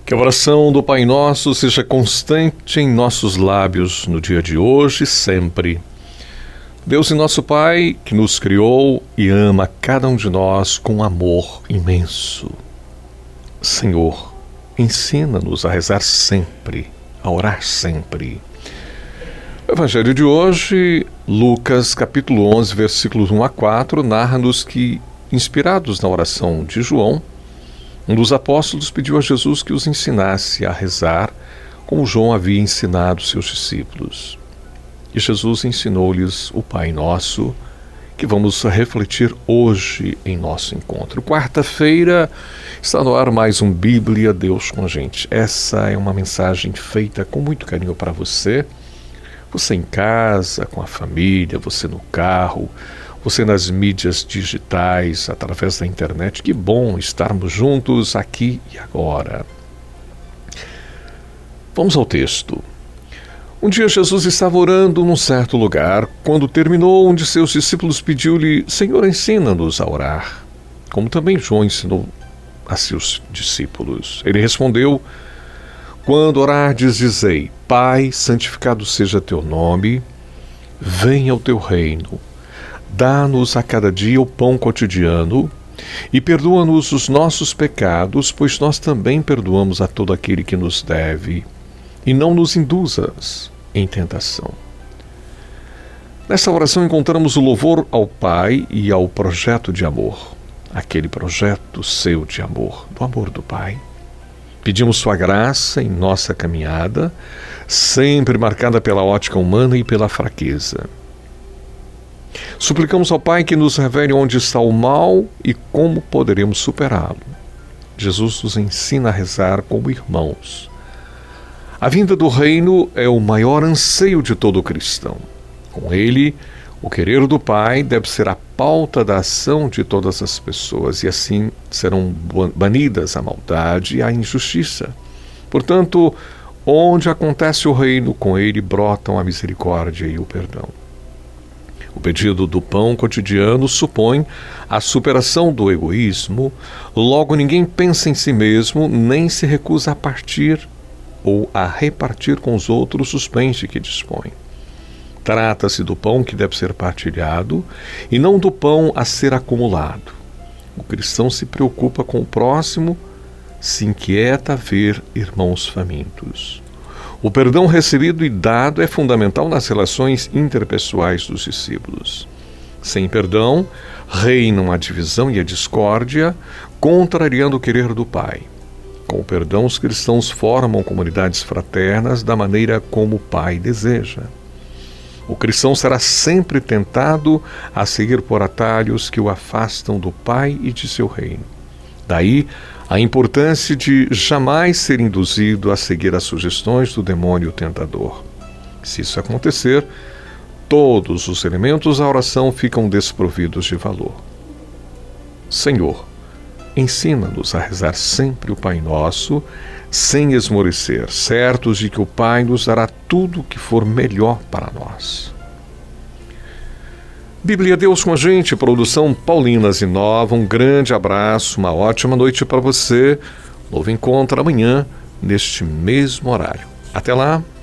Que a oração do Pai Nosso seja constante em nossos lábios no dia de hoje e sempre. Deus e nosso Pai, que nos criou e ama cada um de nós com amor imenso. Senhor, ensina-nos a rezar sempre, a orar sempre. O Evangelho de hoje, Lucas capítulo 11, versículos 1 a 4, narra-nos que, inspirados na oração de João, um dos apóstolos pediu a Jesus que os ensinasse a rezar como João havia ensinado seus discípulos. E Jesus ensinou-lhes o Pai Nosso, que vamos refletir hoje em nosso encontro. Quarta-feira está no ar mais um Bíblia Deus com a gente. Essa é uma mensagem feita com muito carinho para você. Você em casa, com a família, você no carro, você nas mídias digitais, através da internet. Que bom estarmos juntos aqui e agora. Vamos ao texto. Um dia Jesus estava orando num certo lugar. Quando terminou, um de seus discípulos pediu-lhe: Senhor, ensina-nos a orar, como também João ensinou a seus discípulos. Ele respondeu: Quando orardes, dizei: Pai, santificado seja teu nome, venha o teu reino. Dá-nos a cada dia o pão cotidiano e perdoa-nos os nossos pecados, pois nós também perdoamos a todo aquele que nos deve. E não nos induzas em tentação. Nessa oração encontramos o louvor ao Pai e ao projeto de amor. Aquele projeto seu de amor, do amor do Pai. Pedimos sua graça em nossa caminhada, sempre marcada pela ótica humana e pela fraqueza. Suplicamos ao Pai que nos revele onde está o mal e como poderemos superá-lo. Jesus nos ensina a rezar como irmãos. A vinda do reino é o maior anseio de todo cristão. Com ele, o querer do Pai deve ser a pauta da ação de todas as pessoas, e assim serão banidas a maldade e a injustiça. Portanto, onde acontece o reino, com ele brotam a misericórdia e o perdão. O pedido do pão cotidiano supõe a superação do egoísmo, logo ninguém pensa em si mesmo, nem se recusa a partir ou a repartir com os outros os bens de que dispõe. Trata-se do pão que deve ser partilhado e não do pão a ser acumulado. O cristão se preocupa com o próximo, se inquieta a ver irmãos famintos. O perdão recebido e dado é fundamental nas relações interpessoais dos discípulos. Sem perdão, reinam a divisão e a discórdia, contrariando o querer do Pai. Com o perdão, os cristãos formam comunidades fraternas da maneira como o Pai deseja. O cristão será sempre tentado a seguir por atalhos que o afastam do Pai e de seu reino. Daí a importância de jamais ser induzido a seguir as sugestões do demônio tentador. Se isso acontecer, todos os elementos da oração ficam desprovidos de valor. Senhor, ensina-nos a rezar sempre o Pai Nosso, sem esmorecer, certos de que o Pai nos dará tudo o que for melhor para nós. Bíblia Deus com a gente, produção Paulinas e Nova. Um grande abraço, uma ótima noite para você. Novo encontro amanhã, neste mesmo horário. Até lá!